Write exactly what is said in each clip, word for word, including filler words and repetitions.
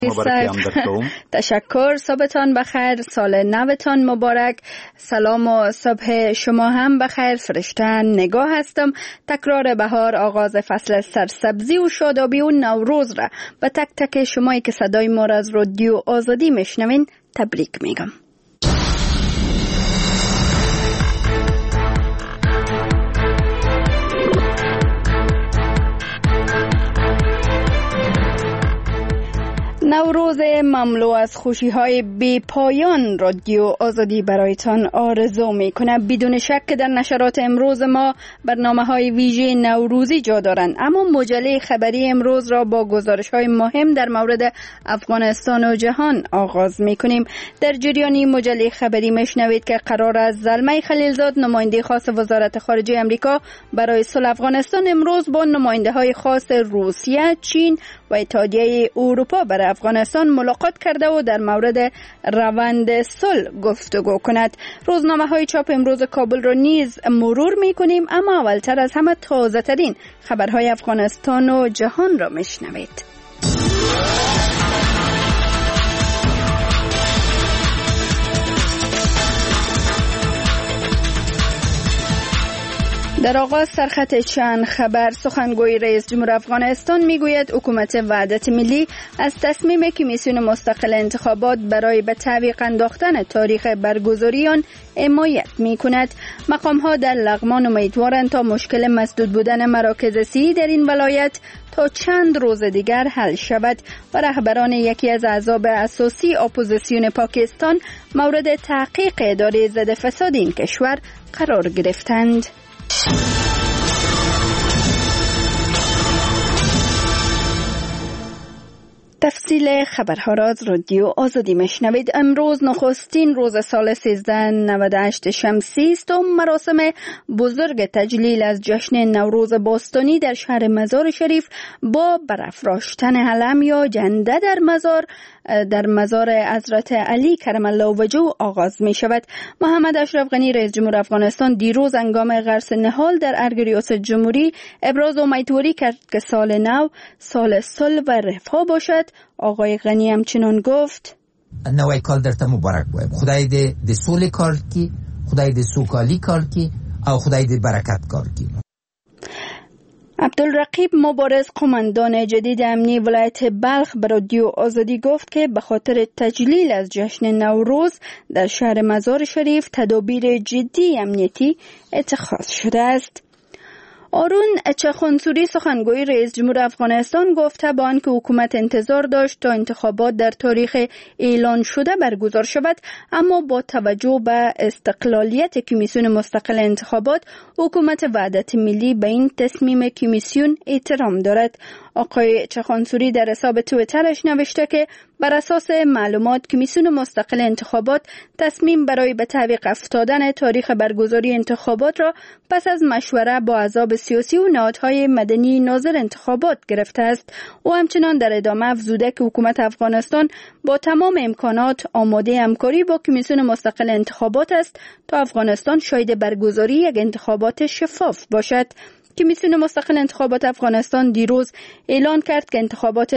تشکر. صبحتان بخیر، سال نوتان مبارک. سلام و صبح شما هم بخیر. فرشته نگاه هستم. تکرار بهار، آغاز فصل سرسبزی و شادابی و نوروز را به تک تک شمایی که صدای ما را از رادیو آزادی میشنوین تبریک میگم. نوروز مملو از خوشی‌های بی پایان رادیو آزادی برایتان آرزو می‌کنه. بدون شک که در نشرات امروز ما برنامه‌های ویژه نوروزی جا دارند، اما مجله خبری امروز را با گزارش‌های مهم در مورد افغانستان و جهان آغاز می‌کنیم. در جریان مجله خبری می‌شنوید که قرار است زلمه خلیلزاد، نماینده خاص وزارت خارجه آمریکا برای صلح افغانستان، امروز با نماینده‌های خاص روسیه، چین و اتحادیه اروپا برای افغانستان ملاقات کرده و در مورد روند صلح گفتگو کند. روزنامه‌های چاپ امروز کابل را نیز مرور می‌کنیم، اما اولتر از همه تازه‌ترین خبرهای افغانستان و جهان را میشنوید. در آغاز سرخط چند خبر. سخنگوی رئیس جمهور افغانستان میگوید حکومت وحدت ملی از تصمیم کمیسیون مستقل انتخابات برای به تعویق انداختن تاریخ برگزاری آن حمایت میکند. مقام ها در لغمان امیدوارند تا مشکل مسدود بودن مراکز صحی در این ولایت تا چند روز دیگر حل شود و رهبران یکی از احزاب اساسی اپوزیسیون پاکستان مورد تحقیق اداره ضد فساد این کشور قرار گرفتند. تفصیل خبرها را از رادیو آزادی میشنوید. امروز نخستین روز سال سیزده نود و هشت شمسی است و مراسم بزرگ تجلیل از جشن نوروز باستانی در شهر مزار شریف با برافراشتن علم یا جنده در مزار در مزار حضرت علی کرم الله وجهه آغاز می شود. محمد اشرف غنی رئیس جمهور افغانستان دیروز هنگام غرس نهال در ارگ ریاست جمهوری ابراز امیدواری کرد که سال نو سال صلح و رفاه باشد. آقای غنی همچنان گفت: نوی کال درته مبارک باید. خدای دې د سولې کار کی، خدای دې سوکالی کار کی او خدای دې برکت کار کی. عبدالرقیب مبارز قماندان جدید امنی ولایت بلخ به رادیو آزادی گفت که به خاطر تجلیل از جشن نوروز در شهر مزار شریف تدابیر جدی امنیتی اتخاذ شده است. آرون چخانسوری سخنگوی رئیس جمهور افغانستان گفته با آنکه حکومت انتظار داشت تا انتخابات در تاریخ اعلان شده برگزار شود، اما با توجه به استقلالیت کمیسیون مستقل انتخابات حکومت وحدت ملی به این تصمیم کمیسیون احترام دارد. آقای چخانسوری در حساب توییترش نوشته که بر اساس معلومات کمیسیون مستقل انتخابات تصمیم برای به تعویق افتادن تاریخ برگزاری انتخابات را پس از مشوره با احزاب سیاسی و نهادهای مدنی ناظر انتخابات گرفته است. او همچنان در ادامه افزوده که حکومت افغانستان با تمام امکانات آماده همکاری با کمیسیون مستقل انتخابات است تا افغانستان شاهد برگزاری یک انتخابات شفاف باشد. کمیسیون مستقل انتخابات افغانستان دیروز اعلان کرد که انتخابات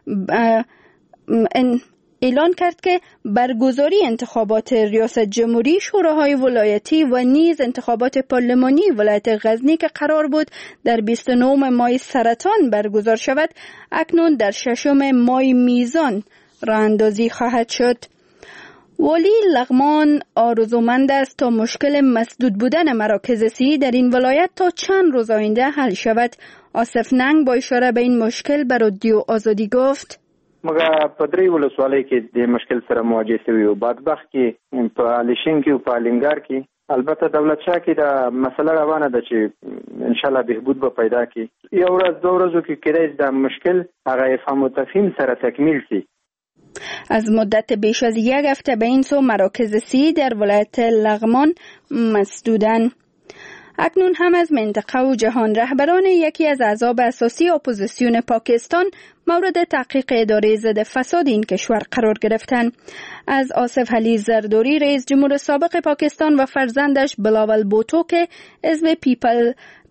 اعلان کرد که برگزاری انتخابات ریاست جمهوری، شوراهای ولایتی و نیز انتخابات پارلمانی ولایت غزنی که قرار بود در بیست و نه ماه سرطان برگزار شود، اکنون در ششم ماه میزان راه اندازی خواهد شد. والی لغمان آرزومند است تا مشکل مسدود بودن مراکز صحی در این ولایت تا چند روز آینده حل شود. آصف ننگ با اشاره به این مشکل به رادیو آزادی گفت: مګه په درې ولسوالۍ کې د مشکل سره مواجه شوي او بادبخت کې په الیشین کې او په الینګار کې البته دولت شاه کې دا مسله روانه ده چې ان شاء الله بهبود به پیدا کړي. یو ورځ دوه ورځو کې کېدای دا مشکل هغه افهام و تفهیم سره تکمیل شي. از مدت بیش از یک هفته به این سو مراکز صحی در ولایت لغمان مسدودن. اکنون هم از منطقه و جهان رهبران یکی از احزاب اساسی اپوزیسیون پاکستان مورد تحقیق اداره ضد فساد این کشور قرار گرفتند. از آصف علی زرداری رئیس جمهور سابق پاکستان و فرزندش بلاول بوتو که حزب پیپل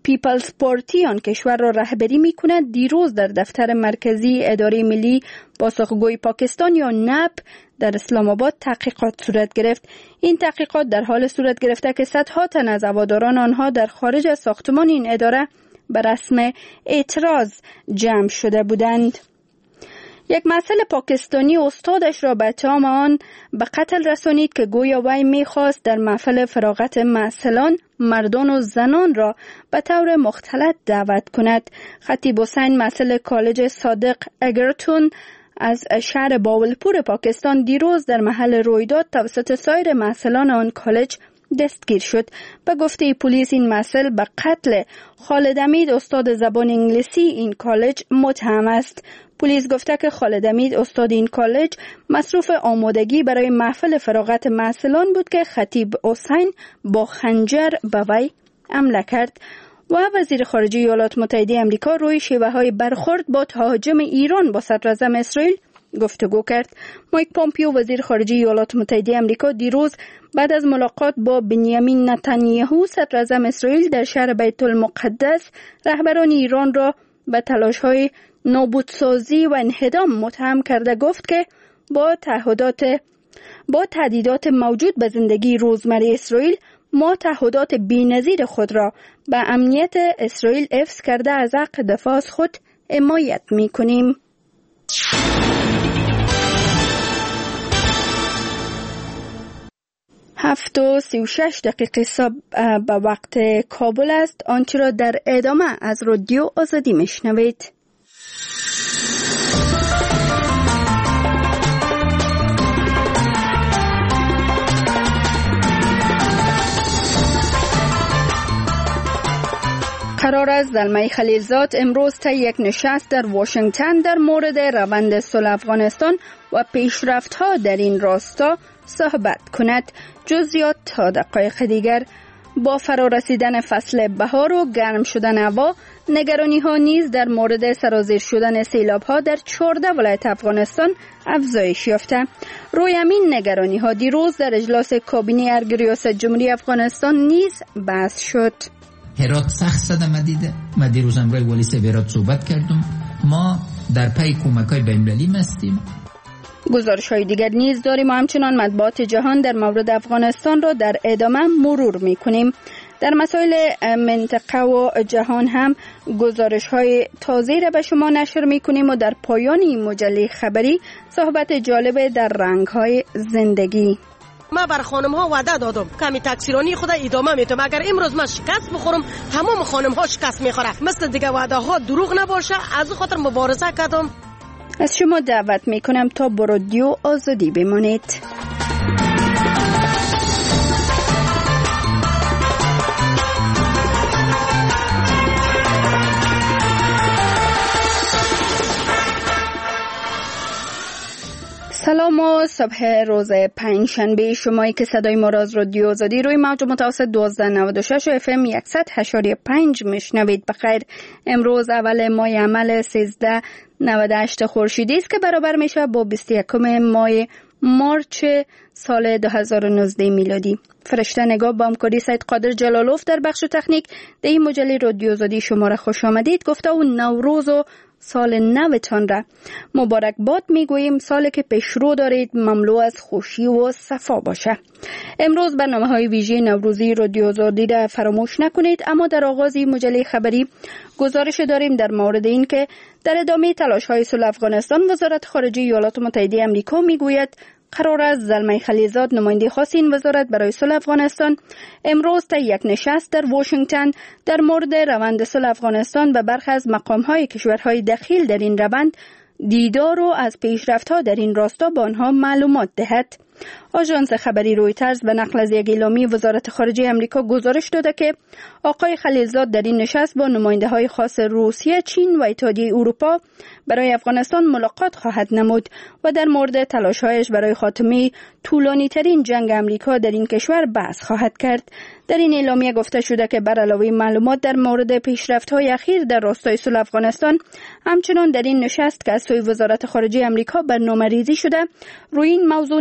پیپلز پارتی آن کشور را رهبری می کند دیروز در دفتر مرکزی اداره ملی پاسخگوی پاکستان یا نپ در اسلام آباد تحقیقات صورت گرفت. این تحقیقات در حال صورت گرفته که صدها تن از هواداران آنها در خارج از ساختمان این اداره به رسم اعتراض جمع شده بودند. یک محصل پاکستانی استادش را به اتهام آن به قتل رسانید که گویا وی می‌خواست در محفل فراغت محصلان مردان و زنان را به طور مختلط دعوت کند. خطیب حسین محصل کالج صادق اگرتون از شهر باولپور پاکستان دیروز در محل رویداد توسط سایر محصلان آن کالج دستگیر شد. به گفته پلیس این محصل به قتل خالد امید استاد زبان انگلیسی این کالج متهم است. پلیس گفته که خالد امید استاد این کالج مصروف آمادگی برای محفل فراغت محصلان بود که خطیب حسین با خنجر به وی حمله کرد. و وزیر خارجه ایالات متحده آمریکا روی شیوه‌های برخورد با تهاجم ایران با صدراعظم اسرائیل گفتگو کرد. مایک پومپیو وزیر خارجه ایالات متحده آمریکا دیروز بعد از ملاقات با بنیامین نتانیاهو صدراعظم اسرائیل در شهر بیت المقدس رهبران ایران را به تلاش‌های نابودسازی و انهدام متهم کرده گفت که با تعهدات با تهدیدات موجود به زندگی روزمره اسرائیل ما تعهدات بی‌نظیر خود را به امنیت اسرائیل حفظ کرده از حق دفاع از خود حمایت می‌کنیم. هفت و سی و شش دقیقه صبح به وقت کابل است. آنچه را در ادامه از رادیو آزادی میشنوید. قرار است زلمه خلیلزاد امروز تا یک نشست در واشنگتن در مورد روند صلح افغانستان و پیشرفت‌ها در این راستا صحبت کند. جزئیات تا دقایق دیگر. با فرارسیدن فصل بهار و گرم شدن هوا، نگرانی‌ها نیز در مورد سرازیر شدن سیلاب‌ها در چهارده ولایت افغانستان افزایش یافته. روی همین نگرانی‌ها دیروز در اجلاس کابینه ارگ ریاست جمهوری افغانستان نیز بحث شد. هرات سخت صدمه مدیده. ما دیروز امروز ولی سه هرات صحبت کردم. ما در پی کمک‌های بین‌المللی هستیم. گزارش‌های دیگر نیز داریم و همچنان مطبوعات جهان در مورد افغانستان را در ادامه مرور می‌کنیم. در مسائل منطقه و جهان هم گزارش‌های تازه را به شما نشر می‌کنیم و در پایان این مجله خبری صحبت جالب در رنگ‌های زندگی. ما بر خانم ها وعده دادم کمی تکثیرانی خود ادامه میتم. اگر امروز من شکست بخورم تمام خانم ها شکست میخوره. مثل دیگه وعده ها دروغ نباشه. از خاطر مبارزه کردم. از شما دعوت میکنم تا با رادیو آزادی بمانید. سلام و صبح روز پنجشنبه. شمایی که صدای ما را از رادیو آزادی روی موج متوسط دوازده نود و شش و اف ام صد و هشت و پنج میشنوید. بخیر. امروز اول ماه عمل سیزده نود و هشت خورشیدی است که برابر میشه با بیست و یکم ماه مارچ سال دو هزار و نوزده میلادی. فرشته نگاه با همکاری سید قادر جلالوف در بخش تکنیک در این مجله رادیو آزادی شما را خوش آمدید گفته و نوروز و سال نوتان را مبارک باد میگوییم. سالی که پیشرو دارید مملو از خوشی و صفا باشه. امروز برنامه های ویژه نوروزی رادیو آزادی را فراموش نکنید. اما در آغاز مجله خبری گزارش داریم در مورد این که در ادامه تلاش های صلح افغانستان وزارت خارجه ایالات متحده آمریکا میگوید قرار است زلمه خلیلزاد نماینده خاص این وزارت برای صلح افغانستان امروز تا یک نشست در واشنگتن در مورد روند صلح افغانستان و برخی از مقام‌های کشورهای دخیل در این روند دیدار و از پیشرفت‌ها در این راستا به آنها معلومات دهد. آژانس خبری رویترز به نقل از یک اعلامیه وزارت خارجه آمریکا گزارش داده که آقای خلیلزاد در این نشست با نماینده‌های خاص روسیه، چین و اتحادیه اروپا برای افغانستان ملاقات خواهد نمود و در مورد تلاش‌هایش برای خاتمه طولانی‌ترین جنگ آمریکا در این کشور بحث خواهد کرد. در این اعلامیه گفته شده که بر علاوه معلومات در مورد پیشرفت‌های اخیر در راستای صلح افغانستان، همچنان در این نشست که از سوی وزارت خارجه آمریکا برنامه‌ریزی شده روی این موضوع نیز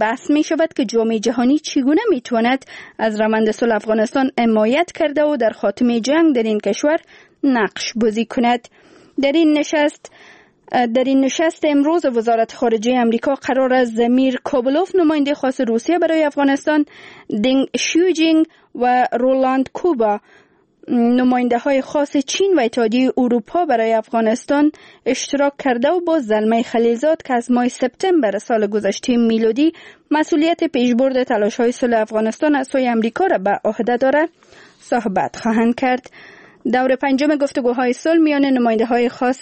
بحث می شود که جامعه جهانی چگونه می تواند از روند صلح افغانستان حمایت کرده و در خاتمه جنگ در این کشور نقش بازی کند. در این نشست در این نشست امروز وزارت خارجه امریکا قرار است زمیر کابلوف نماینده خاص روسیه برای افغانستان، دینگ شیوجینگ و رولاند کوبا نماینده های خاص چین و اتحادیه اروپا برای افغانستان اشتراک کرده و با زلمه خلیلزاد که از ماه سپتامبر سال گذشته میلادی مسئولیت پیشبرد تلاش های صلح افغانستان از سوی امریکا را به عهده دارد صحبت خواهند کرد. دور پنجم گفتگوهای صلح میان نماینده های خاص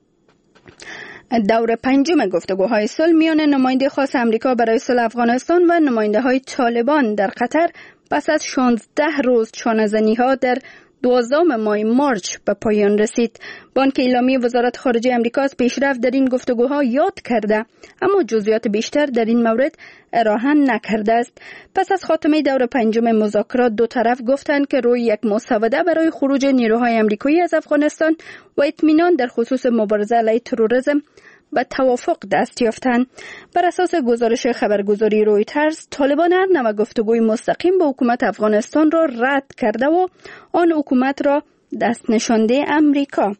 دور پنجم گفتگوهای صلح میان نماینده خاص امریکا برای صلح افغانستان و نماینده های طالبان در قطر پس از شانزده روز چانه‌زنی ها در دوازدهم ماه مارچ به پایان رسید. بانک اعلامی وزارت خارجه امریکا از پیشرفت در این گفتگوها یاد کرده اما جزئیات بیشتر در این مورد ارائه نکرده است. پس از خاتمه دور پنجم مذاکرات دو طرف گفتند که روی یک مسوده برای خروج نیروهای آمریکایی از افغانستان و اطمینان در خصوص مبارزه علیه تروریسم به توافق دست یافتند. بر اساس گزارش خبرگزاری رویترز، طالبان هر نوع گفتگوی مستقیم با حکومت افغانستان را رد کرده و آن حکومت را دست نشانده امریکا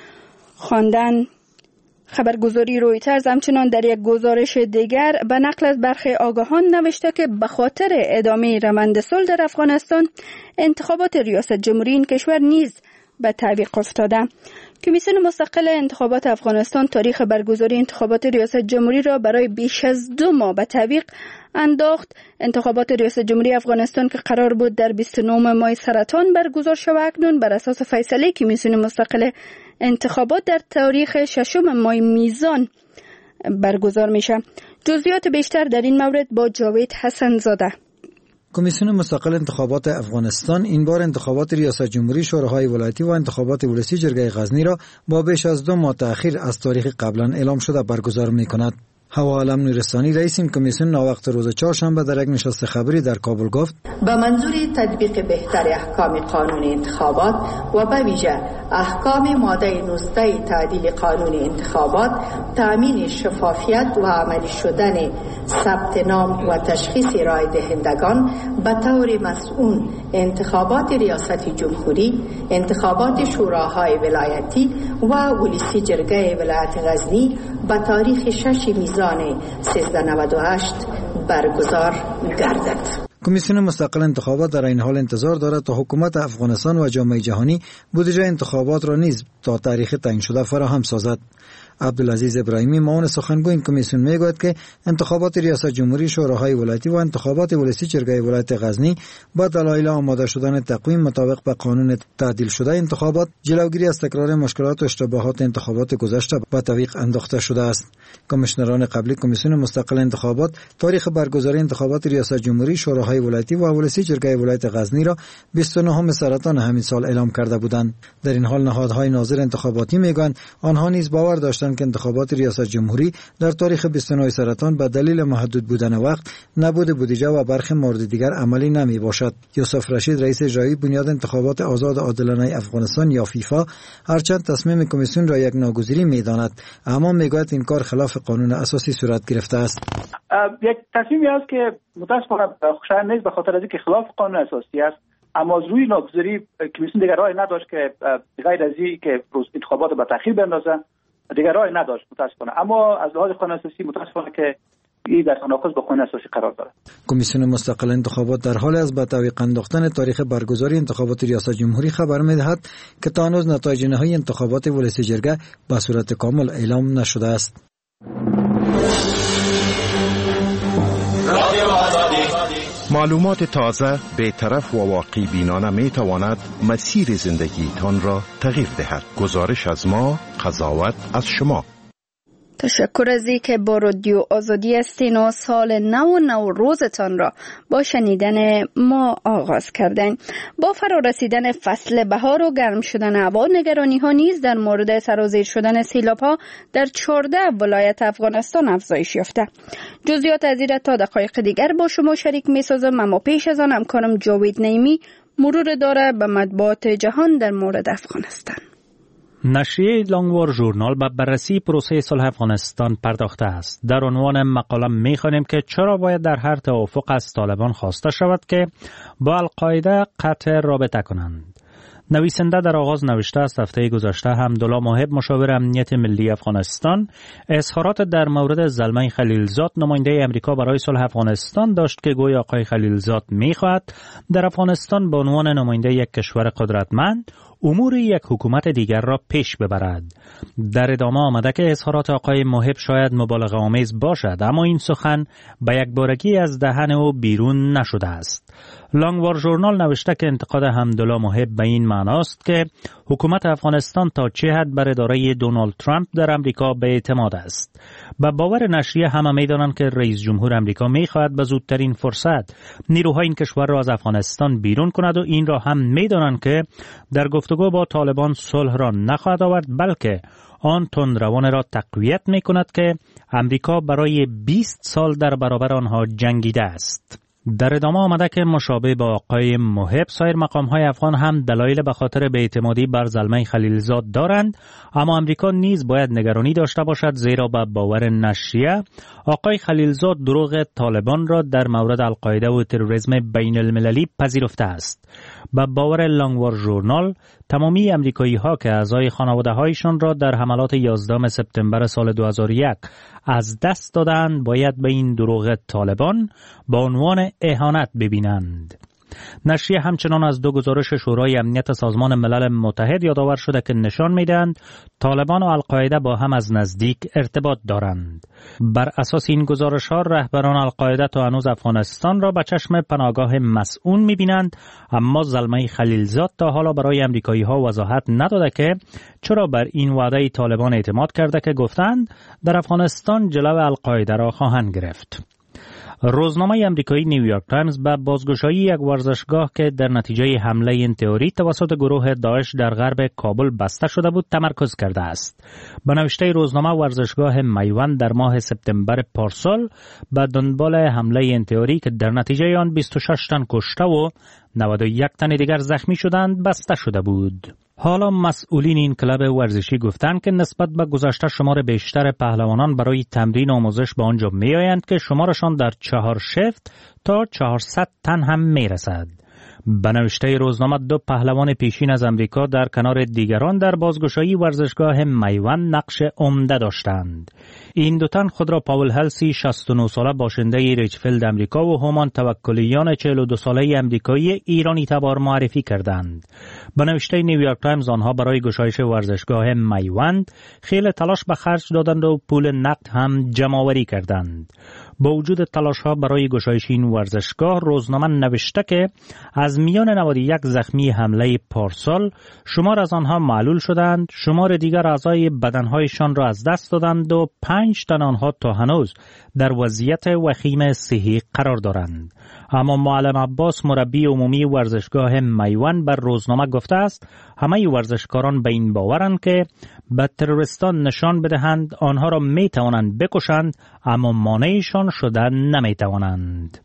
خواندند. خبرگزاری رویترز همچنان در یک گزارش دیگر به نقل از برخی آگاهان نوشته که به خاطر ادامه روند صلح در افغانستان انتخابات ریاست جمهوری این کشور نیز به تعویق افتاده. کمیسیون مستقل انتخابات افغانستان تاریخ برگزاری انتخابات ریاست جمهوری را برای بیش از دو ماه به تعویق انداخت. انتخابات ریاست جمهوری افغانستان که قرار بود در بیست و نهم ماه سرطان برگزار شود اکنون بر اساس فیصله کمیسیون مستقل انتخابات در تاریخ ششم ماه میزان برگزار میشه. جزئیات بیشتر در این مورد با جاوید حسن زاده. کمیسیون مستقل انتخابات افغانستان این بار انتخابات ریاست جمهوری، شوراهای ولایتی و انتخابات ولسی جرگه غزنی را با بیش از دو ماه تأخیر از تاریخ قبلا اعلام شده برگزار می‌کند. هوا علم نورستانی رئیس کمیسیون ناوقت روز چهارشنبه در یک نشست خبری در کابل گفت به منظور تطبیق بهتر احکام قانون انتخابات و به ویژه احکام ماده نوزده تعدیل قانون انتخابات، تأمین شفافیت و عملی شدن ثبت نام و تشخیص رای دهندگان به طور مسئول، انتخابات ریاست جمهوری، انتخابات شوراهای ولایتی و ولسی جرگه ولایت غزنی به تاریخ شش میزان سیزده نود و هشت برگزار گردد. کمیسیون مستقل انتخابات در این حال انتظار دارد تا حکومت افغانستان و جامعه جهانی بودجه انتخابات را نیز تا تاریخ تعیین شده فراهم سازد. عبدالعزیز ابراهیمی معاون سخنگوی این کمیسیون میگوید که انتخابات ریاست جمهوری، شوراهای ولایتی و انتخابات ولسی جرگه ولایت غزنی با دلایل آماده شدن تقویم مطابق به قانون تعدیل شده انتخابات، جلوگیری از تکرار مشکلات و اشتباهات انتخابات گذشته به تعویق انداخته شده است. کمیشنران قبلی کمیسیون مستقل انتخابات تاریخ برگزاری انتخابات ریاست جمهوری، شوراهای ولایتی و ولسی جرگه ولایت غزنی را بیست و نهم سرطان همین سال اعلام کرده بودند. در این حال نهادهای ناظر انتخاباتی میگویند آنها نیز باور داشتند که انتخابات ریاست جمهوری در تاریخ بیست و نه سرطان به دلیل محدود بودن وقت، نبود بودجه و برخی موارد دیگر عملی نمی باشد. یوسف رشید رئیس اجرایی بنیاد انتخابات آزاد عادلانه افغانستان یا فیفا هرچند تصمیم کمیسیون را یک ناگزیری می‌داند اما میگوید این کار خلاف قانون اساسی صورت گرفته است. یک تصمیمی است که متأسفانه خوشایند نیست به خاطر اینکه خلاف قانون اساسی است، اما از روی ناگزیری کمیسیون دیگر راهی نداشت که غیر از این که انتخابات به تأخیر بندازه، دیگر راهی نداشت متاسفانه. اما از لحاظ قانون اساسی متاسفانه که این در تناقض با قانون اساسی قرار دارد. کمیسیون مستقل انتخابات در حال از به تعویق انداختن تاریخ برگزاری انتخابات ریاست جمهوری خبر می‌دهد که تا هنوز نتایج نهایی انتخابات ولسی جرگه به صورت کامل اعلام نشده است. معلومات تازه، بی‌طرف و واقعی بینانه می تواند مسیر زندگی تان را تغییر دهد. گزارش از ما، قضاوت از شما. تشکر از اینکه با رادیو آزادی هستین و سال نو و نو روزتان را با شنیدن ما آغاز کردین. با فرا رسیدن فصل بهار و گرم شدن هوا، نگرانی ها نیز در مورد سرازیر شدن سیلاب ها در چهارده ولایت افغانستان افزایش یافته. جزئیات از این تا دقایق دیگر با شما شریک می سازم، اما پیش از آن همکارم جاوید نعیمی مرور داره به مطبوعات جهان در مورد افغانستان. نشریه لانگوار ژورنال به بررسی پروسه صلح افغانستان پرداخته است. در عنوان مقاله می‌خوانیم که چرا باید در هر توافق از طالبان خواسته شود که با القاعده قطع رابطه کنند. نویسنده در آغاز نوشته است هفته گذشته حمدالله موهب مشاور امنیت ملی افغانستان اظهارات در مورد زلمه خلیلزاد نماینده امریکا برای صلح افغانستان داشت که گویا آقای خلیلزاد می‌خواهد در افغانستان به عنوان نماینده یک کشور قدرتمند امور یک حکومت دیگر را پیش ببرد. در ادامه آمده که اظهارات آقای موهب شاید مبالغه آمیز باشد، اما این سخن به یک بارگی از دهن او بیرون نشده است. لانگوار ژورنال نوشته که انتقاد حمدالله موهب به این معناست که حکومت افغانستان تا چه حد بر اداره دونالد ترامپ در امریکا به اعتماد است. به باور نشریه همه می‌دانند که رئیس جمهور امریکا می‌خواهد به زودترین فرصت نیروهای این کشور را از افغانستان بیرون کند و این را هم می‌دانند که در گفتگو با طالبان صلح را نخواهد آورد، بلکه آن تندروان را تقویت می‌کند که امریکا برای بیست سال در برابر آنها جنگیده است. در ادامه آمده که مشابه با آقای موهب سایر مقام‌های افغان هم دلایل به خاطر بی‌اعتمادی بر زلمه خلیلزاد دارند، اما امریکا نیز باید نگرانی داشته باشد، زیرا به باور نشریه آقای خلیلزاد دروغ طالبان را در مورد القاعده و تروریسم بین المللی پذیرفته است. به باور لانگوار ژورنال تمامی امریکایی ها که اعضای خانواده هایشان را در حملات یازدهم سپتامبر سال دو هزار و یک از دست دادند باید به این دروغ طالبان با عنوان اهانت ببینند. نشریه همچنان از دو گزارش شورای امنیت سازمان ملل متحد یادآور شده که نشان می‌دهند طالبان و القاعده با هم از نزدیک ارتباط دارند. بر اساس این گزارش‌ها رهبران القاعده تا هنوز افغانستان را به چشم پناهگاه مسئول می‌بینند، اما زلمه خلیلزاد تا حالا برای امریکایی‌ها وضاحت نداده که چرا بر این وعده طالبان اعتماد کرده که گفتند در افغانستان جلو القاعده را خواهند گرفت. روزنامه امریکایی نیویورک تایمز به بازگشایی یک ورزشگاه که در نتیجه حمله این تئوری توسط گروه داعش در غرب کابل بسته شده بود تمرکز کرده است. به نوشته روزنامه ورزشگاه میوند در ماه سپتامبر پارسال به دنبال حمله این تئوری که در نتیجه آن بیست و شش تن کشته و نود و یک تن دیگر زخمی شدند بسته شده بود. حالا مسئولین این کلاب ورزشی گفتند که نسبت به گذشته شمار بیشتر پهلوانان برای تمرین آموزش به آنجا می آیند که شمارشان در چهار شفت تا چهارصد تن هم می رسد. به نوشته روزنامه دو پهلوان پیشین از امریکا در کنار دیگران در بازگشایی ورزشگاه میوند نقش عمده داشتند. این دو تن خود را پاول هلسی شصت و نه ساله باشنده ریچفیلد امریکا و هومان توکلیان چهل و دو ساله امریکایی ایرانی تبار معرفی کردند. به نوشته نیویورک تایمز آنها برای گشایش ورزشگاه میوند خیلی تلاش به خرج دادند و پول نقد هم جمع آوری کردند. با وجود تلاش ها برای گشایش این ورزشگاه روزنامه نوشته که از میان نود و یک زخمی حمله پارسال شمار از آنها معلول شدند، شمار دیگر اعضای بدنهایشان را از دست دادند و پنج تن آنها تا هنوز در وضعیت وخیم صحی قرار دارند. اما معلم عباس مربی عمومی ورزشگاه میوند بر روزنامه گفته است همه ورزشکاران به این باورند که به تروریستان نشان بدهند آنها را می توانند بکشند، اما مانعشان شدن نمی توانند.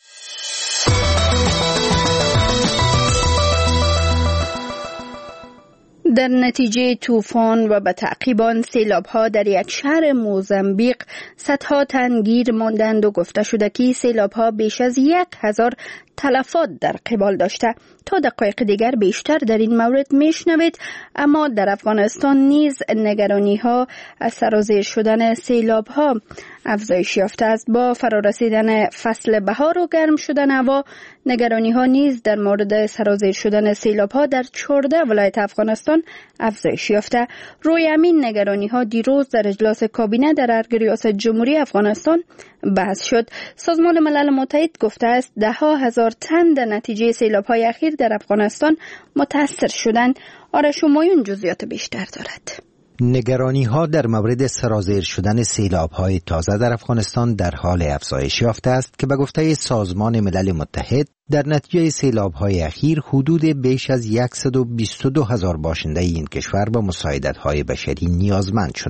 در نتیجه طوفان و به تعقیب آن سیلاب‌ها در یک شهر موزامبیق صدها تن گیر ماندند و گفته شده که سیلاب‌ها بیش از یک هزار تلفات در قبال داشته. تا دقایق دیگر بیشتر در این مورد میشنوید. اما در افغانستان نیز نگرانی‌ها از سرازیر شدن سیلاب‌ها افزایش یافته است. با فرارسیدن فصل بهار و گرم شدن هوا، نگرانی‌ها نیز در مورد سرازیر شدن سیلاب‌ها در چهارده ولایت افغانستان افزایش یافته. روی همین نگرانی‌ها دیروز در اجلاس کابینه در ارگ ریاست جمهوری افغانستان بحث شد. سازمان ملل متحد گفته است ده ها هزار تن در نتیجه سیلاب‌های اخیر در افغانستان متاثر شدند. آرش همایون جزئیات بیشتر دارد. نگرانی ها در مورد سرازیر شدن سیلاب های تازه در افغانستان در حال افزایش یافته است که به گفته سازمان ملل متحد در نتیجه سیلاب های اخیر حدود بیش از صد و بیست و دو هزار باشنده این کشور به مساعدت های بشری نیازمند شدند.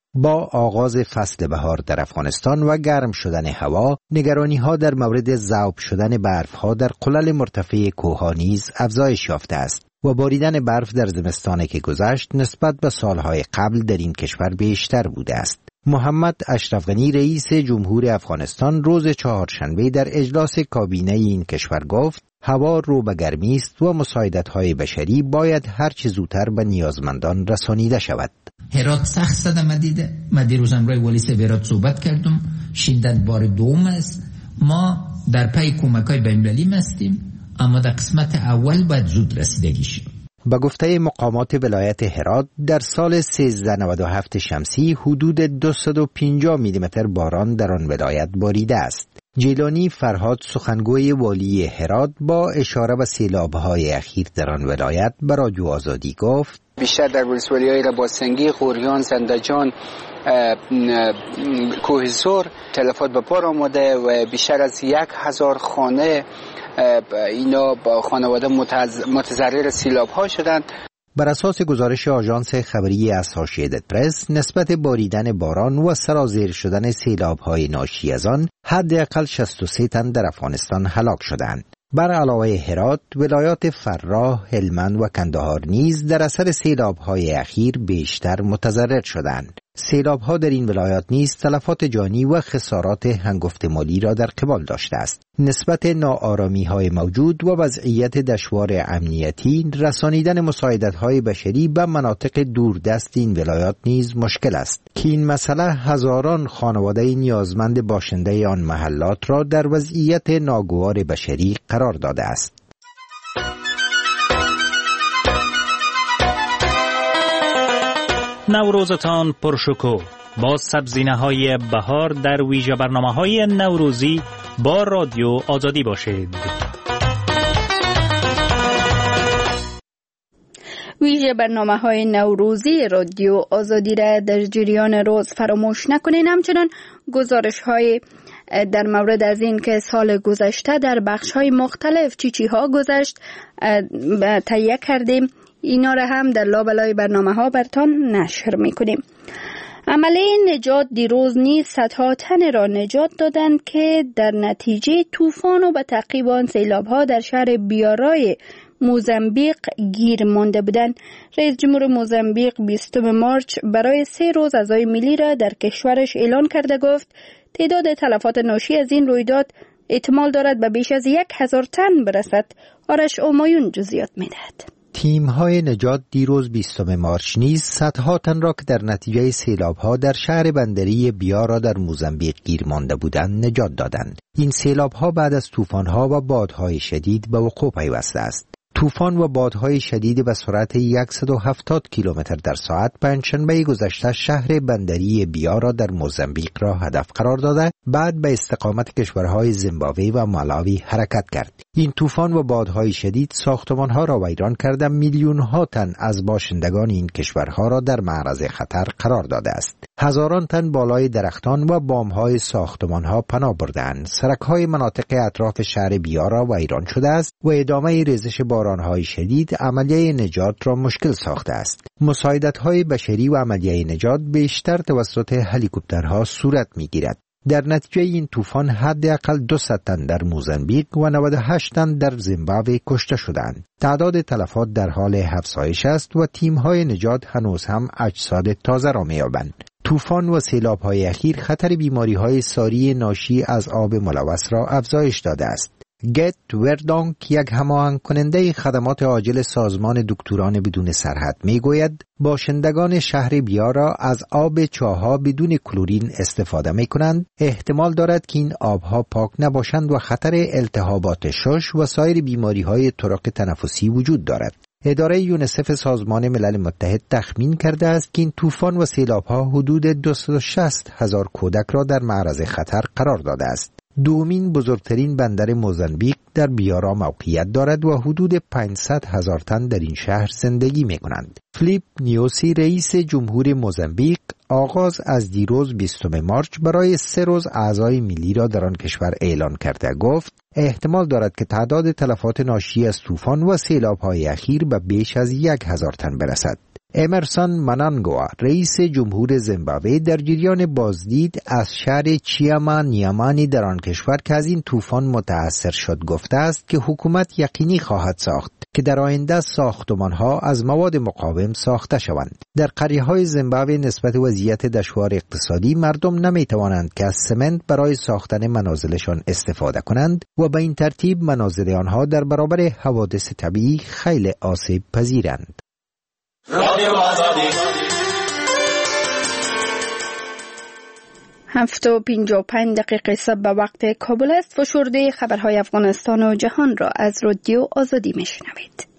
با آغاز فصل بهار در افغانستان و گرم شدن هوا، نگرانی‌ها در مورد ذوب شدن برف‌ها در قلل مرتفع کوه‌ها نیز افزایش یافته است و باریدن برف در زمستان که گذشت نسبت به سالهای قبل در این کشور بیشتر بوده است. محمد اشرف غنی رئیس جمهور افغانستان روز چهارشنبه در اجلاس کابینه این کشور گفت هوا رو به گرمی است و مساعدت‌های بشری باید هر چه زودتر به نیازمندان رسانیده شود. هرات سخت صدمه مدیده. من دیروز امروز والیس هرات صحبت کردم. شدت بار دوم است. ما در پی کمک‌های بین‌المللی هستیم، اما در قسمت اول باید زود رسیدگی شیم. با گفته مقامات ولایت هرات در سال سیزده نود و هفت شمسی حدود دویست و پنجاه میلیمتر باران در آن ولایت باریده است. جیلانی فرهاد سخنگوی والی هرات با اشاره به سیلاب‌های اخیر در آن ولایت به رادیو آزادی گفت بیشتر در ولسوالی‌های رباسنگی، غوریان، زندجان، کوهزور تلفات به بار آمده و بیشتر از یک هزار خانه اینا با خانواده متضرر سیلاب‌ها شدند. بر اساس گزارش آژانس خبری اسوسییتد پرس، نسبت باریدن باران و سرازیر شدن سیلاب‌های ناشی از آن، حداقل شصت و سه تن در افغانستان هلاک شدند. بر علاوه هرات، ولایات فراه، هلمند و کندهار نیز در اثر سیلاب‌های اخیر بیشتر متضرر شدند. سیلاب‌ها در این ولایات نیز تلفات جانی و خسارات هنگفت مالی را در قبال داشته است. نسبت ناآرامی‌های موجود و وضعیت دشوار امنیتی، رسانیدن مساعدت‌های بشری به مناطق دوردست این ولایات نیز مشکل است که این مسئله هزاران خانواده نیازمند باشنده آن محلات را در وضعیت ناگوار بشری قرار داده است. نوروزتان پرشکوه با سبزینه‌های بهار در ویژه برنامه‌های نوروزی با رادیو آزادی باشید. ویژه برنامه‌های نوروزی رادیو آزادی را در جریان روز فراموش نکنین. همچنان گزارش‌های در مورد از این که سال گذشته در بخش‌های مختلف چی چی ها گذشت تهیه کردیم، اینا را هم در لابلای برنامه ها برتان نشر میکنیم. عمله نجات دیروز نیز صدها تن را نجات دادند که در نتیجه طوفان و به تعقیب آن سیلاب ها در شهر بیارای موزامبیق گیر مانده بودند. رئیس جمهور موزامبیق بیستم مارچ برای سه روز عزای ملی را در کشورش اعلان کرده گفت تعداد تلفات ناشی از این رویداد احتمال دارد به بیش از یک هزار تن برسد. آرش اومایون جزئیات میدهد. تیم‌های نجات دیروز بیستم مارچ نیز صدها تن را که در نتیجه سیلاب‌ها در شهر بندری بیارا در موزامبیق گیر مانده بودند نجات دادند. این سیلاب‌ها بعد از طوفان‌ها و بادهای شدید به وقوع پیوسته است. طوفان و بادهای شدید به سرعت صد و هفتاد کیلومتر در ساعت پنجشنبه گذشته شهر بندری بیارا در موزامبیق را هدف قرار داده بعد به استقامت کشورهای زیمبابوه و مالاوی حرکت کرد. این طوفان و بادهای شدید ساختمانها را ویران کرده میلیون‌ها تن از باشندگان این کشورها را در معرض خطر قرار داده است. هزاران تن بالای درختان و بام‌های ساختمانها پناه بردند. سرک‌های مناطق اطراف شهر بیارا ویران شده است و ادامه ریزش باران‌های شدید عملیه نجات را مشکل ساخته است. مساعدت‌های بشری و عملیه نجات بیشتر توسط هلیکوپترها صورت می‌گیرد. در نتیجه این طوفان حداقل دویست تن در موزامبیق و نود و هشت تن در زیمبابوه کشته شدند. تعداد تلفات در حال افزایش است و تیم‌های نجات هنوز هم اجساد تازه را می‌یابند. طوفان و سیلاب‌های اخیر خطر بیماری‌های ساری ناشی از آب ملوث را افزایش داده است. گت وردانک، یک هماهنگ کننده خدمات عاجل سازمان دکتران بدون سرحد میگوید باشندگان شهر بیارا از آب چاه‌ها بدون کلورین استفاده میکنند. احتمال دارد که این آبها پاک نباشند و خطر التهابات شش و سایر بیماری‌های طرق تنفسی وجود دارد. اداره یونیسف سازمان ملل متحد تخمین کرده است که این طوفان و سیلاب‌ها حدود دویست و شصت هزار کودک را در معرض خطر قرار داده است. دومین بزرگترین بندر موزامبیق در بیارا موقعیت دارد و حدود پانصد هزار تن در این شهر زندگی می کنند. فلیپ نیوسی رئیس جمهور موزامبیق آغاز از دیروز بیستم مارچ برای سه روز اعضای ملی را در آن کشور اعلان کرده گفت احتمال دارد که تعداد تلفات ناشی از طوفان و سیلاب‌های اخیر به بیش از یک هزار تن برسد. امرسون منانگوا رئیس جمهور زیمبابوه در جریان بازدید از شهر چیاما نیامانی در آن کشور که از این طوفان متاثر شد گفته است که حکومت یقینی خواهد ساخت که در آینده ساختمان‌ها از مواد مقاوم ساخته شوند. در قریه‌های زیمبابوه نسبت وضعیت دشوار اقتصادی مردم نمی‌توانند که از سمنت برای ساختن منازلشان استفاده کنند و به این ترتیب منازل آنها در برابر حوادث طبیعی خیلی آسیب پذیرند. هفت و پنجاه و پنج دقیقه صبح به وقت کابل است و شورده خبرهای افغانستان و جهان را از رادیو آزادی میشنوید.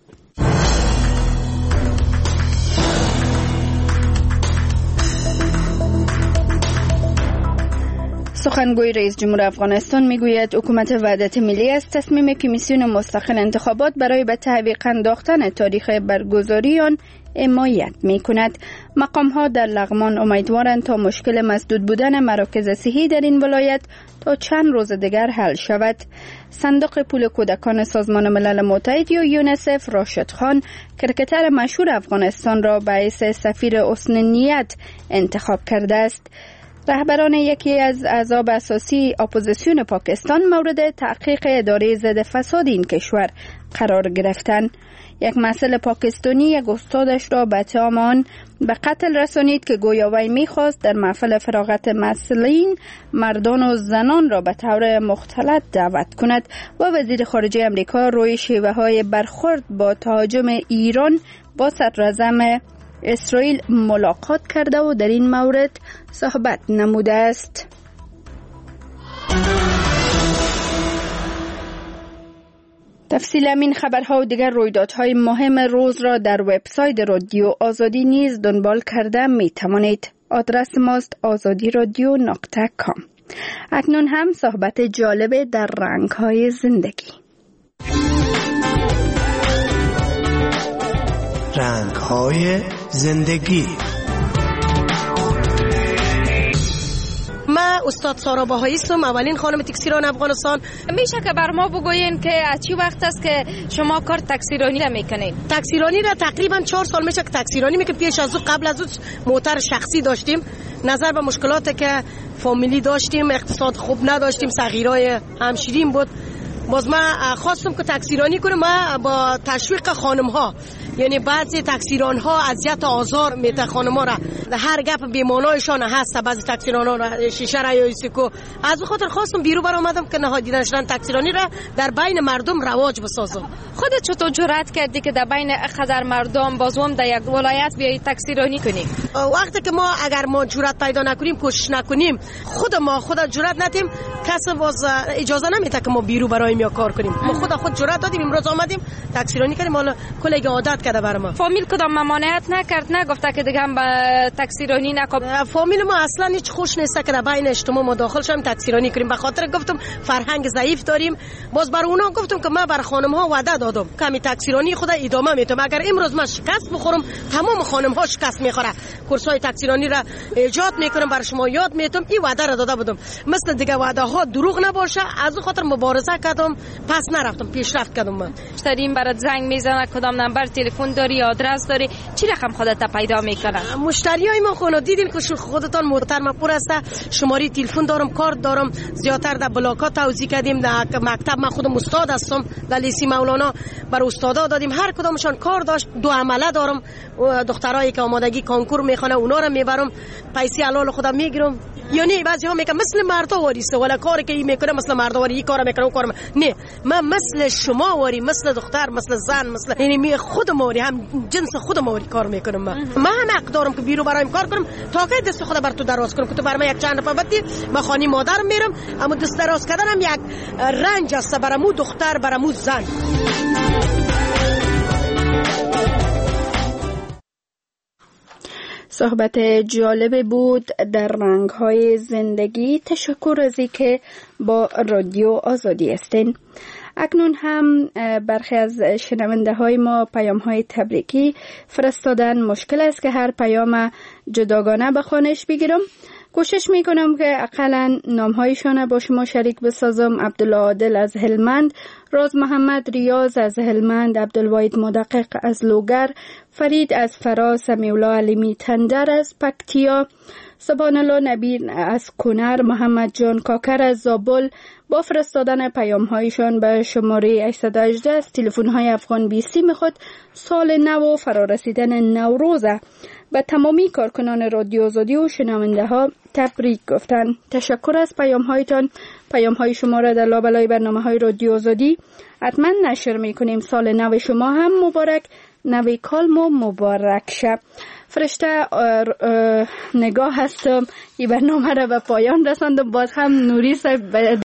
سخنگوی رئیس جمهور افغانستان میگوید حکومت وحدت ملی از تصمیم کمیسیون مستقل انتخابات برای به تعویق انداختن تاریخ برگزاری آن حمایت میکند. مقام ها در لغمان امیدوارند تا مشکل مسدود بودن مراکز صحی در این ولایت تا چند روز دیگر حل شود. صندوق پول کودکان سازمان ملل متحد یا یونیسف راشد خان کرکتر مشهور افغانستان را باعث سفیر حسن نیت انتخاب کرده است. رهبران یکی از احزاب اساسی اپوزیسیون پاکستان مورد تحقیق اداره ضد فساد این کشور قرار گرفتند. یک مسئول پاکستانی یک استادش را به اتهام آن به قتل رسانید که گویا وی می‌خواست در محفل فراغت مسئولین مردان و زنان را به طور مختلط دعوت کند و وزیر خارجه آمریکا روی شیوه‌های برخورد با تهاجم ایران با صدراعظم اسرائیل ملاقات کرده و در این مورد صحبت نموده است. تفصیل این خبرها و دیگر رویدادهای مهم روز را در وبسایت رادیو آزادی نیز دنبال کرده می توانید. آدرس ماست آزادی رادیو نقطه کام. اکنون هم صحبت جالب در رنگ‌های زندگی. رنگ‌های زندگی. من استاد سارا باهایی هستم، اولین خانم تکثیران افغانستان. میشه که بر ما بگوین که از چی وقت است که شما کار تکثیرانی را میکنید؟ تکثیرانی را تقریبا چهار سال میشه که تکثیرانی میکنم. پیش از او قبل از او موتر شخصی داشتیم. نظر به مشکلاتی که فامیلی داشتیم، اقتصاد خوب نداشتیم، صغیرای همشیرین بود. باز من خواستم که تکثیرانی کنم. من با تشویق خانم ها، یعنی بعضی تکثیران ها اذیت آزار میته خانم ها را، هر گپ بیمانایشان هست. بعضی تکثیران ها را شیشه را یا سیکو، از خاطر خواستم بیرو برآمدم که نهادینه شدن تکثیرانی را در بین مردم رواج بسازم. خودت چطور جرأت کردی که در بین خزر مردم بازم در یک ولایت بیایی تکثیرانی کنی؟ وقتی که ما اگر ما جرأت پیدا نکنیم، کوشش نکنیم، خود ما خود جرأت ندیم، کس باز اجازه نمیده که ما بیرو برایم یا کار کنیم. ما خود خود جرأت دادیم، امروز آمدیم تکثیرانی کردیم. حالا کلیگ عادت کرده برام. فامیل کدام ممانعت نکرد؟ نگفته که دیگه هم تکثیرانی نکن؟ فامیل ما اصلا هیچ خوش نیست که در بین اجتماع ما داخل شیم تکثیرانی کنیم. به خاطر گفتم فرهنگ ضعیف داریم. باز بر اونا گفتم که من بر خانم ها وعده دادم کمی تکثیرانی خود ادامه میدم. اگر امروز من شکست بخورم، تمام خانم ها شکست میخوره. کورسای تکثیرانی را ایجاد میکنم، بر شما یاد میدم. این وعده را داده بودم. مثل دیگه وعده ها دروغ نباشه. از خاطر مبارزه کردم، پس نرفتم، پیشرفت کردم. من مشتریم برات زنگ میزنه، کدام نمبر تلفن داری، آدرس داری، چی رقم خودت پیدا میکنه؟ مشتریای ما خونه دیدین که خودتان محترم پر است. شماره تلفن دارم، کارت دارم. زیاتر در بلاکات توزیع کردیم. در مکتب من خودم استاد هستم، در لیسی مولانا بر استادا دادیم. هر کدامشان کار داشت. دو عمله دارم. دخترایی که آمادگی کنکور میخونه اونا رو میبرم، پیسې حلال خودم میگیرم. یعنی بعضی ها میگن مثل مردواری است، ولی کاری که این میکنه مثل مردواری، این کارو میکنه اون کارو. نه، من مثل شما واری، مثل دختر، مثل زن، مثل یعنی خودم واری، هم جنس خودم واری کار میکنم. من من هم حق دارم که بیرو برایم کار کنم تا که دست خود بر تو دراز کنم که تو بر من یک چند روپیه بدی. من خانی مادرم میرم، اما دست دراز کردن هم یک رنج است برامو دختر، برامو زن. صحبت جالب بود در رنگ‌های زندگی. تشکر از اینکه با رادیو آزادی هستین. اکنون هم برخی از شنونده های ما پیام های تبریکی فرستادن. مشکل است که هر پیام جداگانه به خوانش بگیرم. کوشش میکنم که اقلا نام هایشان با شما شریک بسازم. عبدالله عادل از هلمند، راز محمد ریاض از هلمند، عبدالواحد مدقق از لوگر، فرید از فراس، سمیولا علیمی تندر از پکتیا، سبحان الله نبی از کنر، محمد جان کاکر از زابل با فرستادن پیام هایشان به شماره هشتصد و هجده از تلفن های افغان بیستی میخواد سال نو و فرارسیدن نوروز و تمامی کارکنان رادیو آزادی و شنونده ها تبریک گفتن. تشکر از پیام هایتان. پیام های شما را در لابلای برنامه های رادیو آزادی حتما نشر میکنیم. سال نو شما هم مبارک، نو کالم و مبارک شب. فرشته نگاه هستم این برنامه را به پایان رساندم. باز هم نوری صاحب